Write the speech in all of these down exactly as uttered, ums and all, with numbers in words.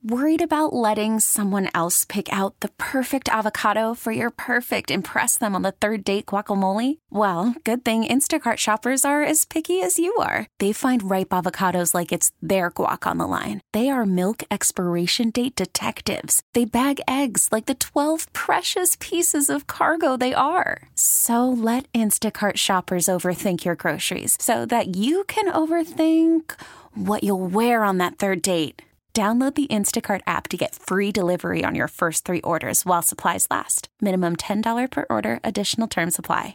Worried about letting someone else pick out the perfect avocado for your perfect impress them on the third date guacamole? Well, good thing Instacart shoppers are as picky as you are. They find ripe avocados like it's their guac on the line. They are milk expiration date detectives. They bag eggs like the twelve precious pieces of cargo they are. So let Instacart shoppers overthink your groceries so that you can overthink what you'll wear on that third date. Download the Instacart app to get free delivery on your first three orders while supplies last. Minimum ten dollars per order. Additional terms apply.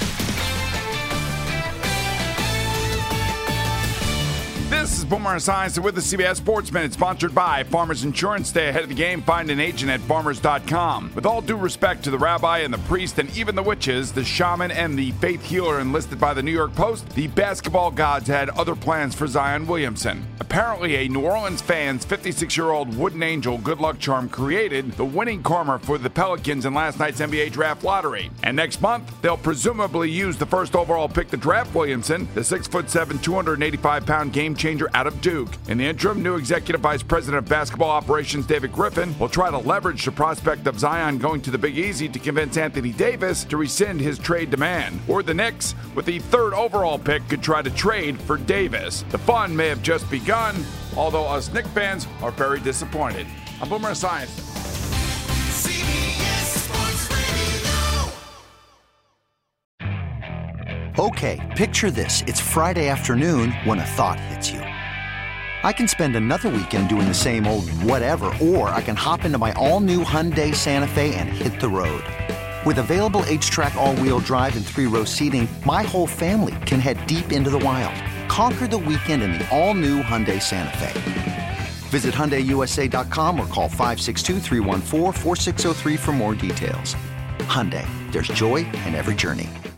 This is Boomer Esiason with the C B S Sports Minute, sponsored by Farmers Insurance. Stay ahead of the game. Find an agent at farmers dot com. With all due respect to the rabbi and the priest and even the witches, the shaman and the faith healer enlisted by the New York Post, the basketball gods had other plans for Zion Williamson. Apparently, a New Orleans fan's fifty-six-year-old wooden angel good luck charm created the winning karma for the Pelicans in last night's N B A draft lottery. And next month, they'll presumably use the first overall pick to draft Williamson, the six foot seven, two hundred eighty-five pound game changer out of Duke. In the interim, new Executive Vice President of Basketball Operations David Griffin will try to leverage the prospect of Zion going to the Big Easy to convince Anthony Davis to rescind his trade demand. Or the Knicks, with the third overall pick, could try to trade for Davis. The fun may have just begun, although us Knicks fans are very disappointed. I'm Boomer Esiason. Okay, picture this. It's Friday afternoon when a thought hits you. I can spend another weekend doing the same old whatever, or I can hop into my all-new Hyundai Santa Fe and hit the road. With available H-Track all-wheel drive and three-row seating, my whole family can head deep into the wild. Conquer the weekend in the all-new Hyundai Santa Fe. Visit Hyundai U S A dot com or call five six two, three one four, four six zero three for more details. Hyundai, there's joy in every journey.